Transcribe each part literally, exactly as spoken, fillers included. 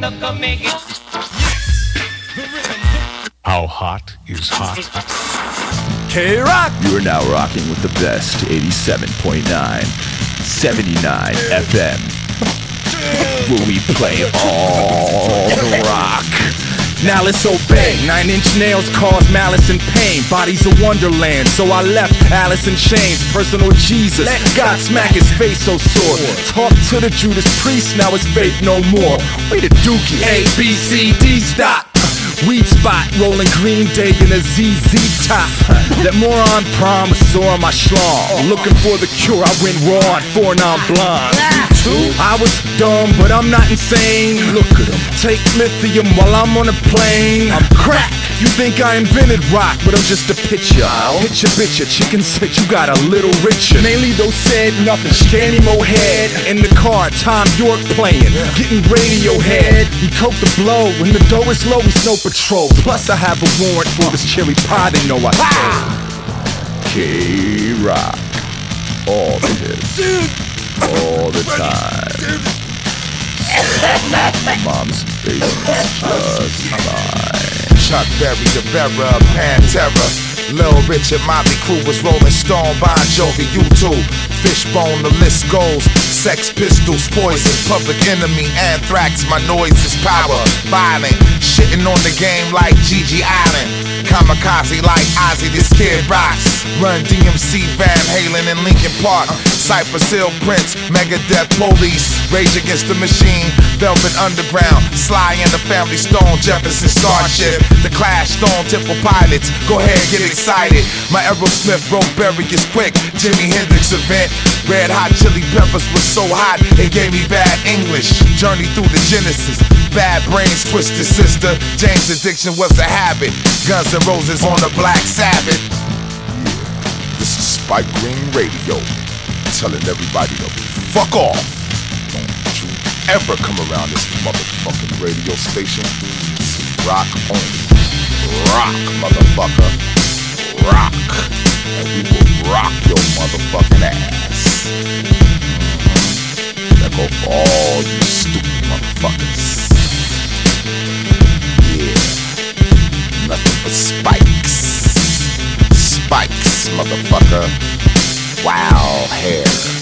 How hot is hot? K-Rock! You are now rocking with the best eighty-seven point nine, seventy-nine F M, where we play all the rock. Now let's obey. Nine inch nails cause malice and pain. Body's a wonderland, so I left Alice in chains. Personal Jesus, God smack his face so sore. Talk to the Judas Priest, now it's faith no more. We the Dookie, A, B, C, D, stop. Weed spot, rolling Green Day in a Z Z top. That moron promised on my schlong. Looking for the cure, I went raw on four non-blonde. I was dumb, but I'm not insane. Look at him, take lithium while I'm on a plane. I'm crack. You think I invented rock, but I'm just a pitcher. Pitcher, bitcher, chicken said you got a little richer. Mainly those said nothing, Scanny Mohead. In the car, Tom York playing, getting Radiohead. He coke the blow, when the dough is low, he's no patrol. Plus I have a warrant for this cherry pie, they know I stole. K-Rock, all the hits, all the time. Mom's basement's just fine. Chuck Berry, the bearer of Pantera. Lil Richard, Motley Crue was Rolling Stone, Bon Jovi, U two, Fishbone, the list goes. Sex Pistols, Poison, Public Enemy, Anthrax. My noise is power, violent, shitting on the game like Gigi Allen. Kamikaze like Ozzy, this kid rocks. Run D M C, Van Halen, and Linkin Park. Cypress Hill, Prince, Megadeth, Police, Rage Against the Machine, Velvet Underground, Sly and the Family Stone, Jefferson Starship, The Clash, Stone Temple Pilots. Go ahead, get excited. My Aerosmith broke Berry is quick. Jimi Hendrix event. Red Hot Chili Peppers was so hot it gave me bad English. Journey through the Genesis. Bad Brains, Twisted Sister. James Addiction was a habit. Guns N' Roses on the Black Sabbath. Yeah, this is Spike Green Radio, telling everybody to fuck off. Don't you ever come around this motherfucking radio station. This is rock only. Rock, motherfucker. Rock. And we will rock your motherfucking ass. That go for all you stupid motherfuckers. Yeah. Nothing but spikes. Spikes, motherfucker. Wild hair.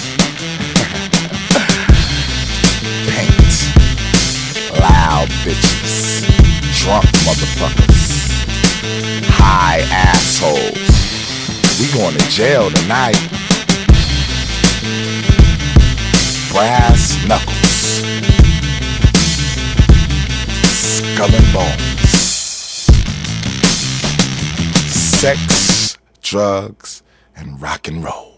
Paint. Loud bitches. Drunk motherfuckers. High assholes. We going to jail tonight. Brass knuckles. Skull and bones. Sex, drugs, and rock and roll.